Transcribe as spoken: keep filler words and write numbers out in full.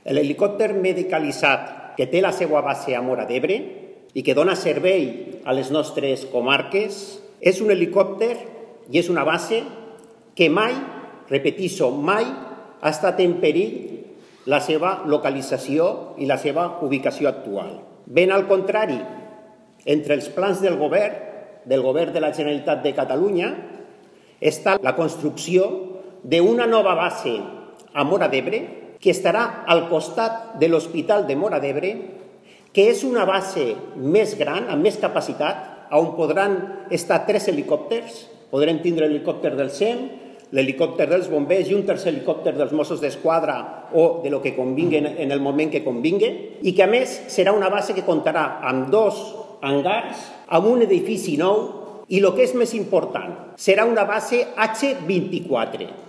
L'helicòpter medicalitzat que té la seva base a Móra d'Ebre i que dona servei a les nostres comarques és un helicòpter i és una base que mai, repeteixo, mai ha estat en perill la seva localització i la seva ubicació actual. Ben al contrari, entre els plans del govern, del govern de la Generalitat de Catalunya, està la construcció d'una nova base a Móra d'Ebre que estarà al costat de l'Hospital de Móra d'Ebre, que és una base més gran, amb més capacitat, on podran estar tres helicòpters. Podrem tindre l'helicòpter del S E M, l'helicòpter dels bombers i un tercer helicòpter dels Mossos d'Esquadra o de lo que convingui en el moment que convingui, i que a més serà una base que comptarà amb dos hangars, amb un edifici nou i el que és més important, serà una base hache vint-i-quatre.